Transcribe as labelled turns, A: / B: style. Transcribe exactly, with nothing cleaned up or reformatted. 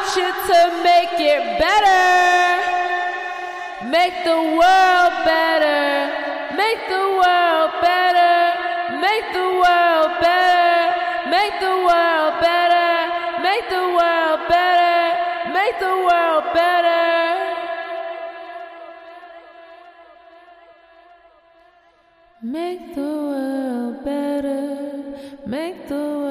A: want you to make it better. Make the world better. Make the world better. Make the world better. Make the world better. Make the world better. Make the world better. Make the world better. Make the world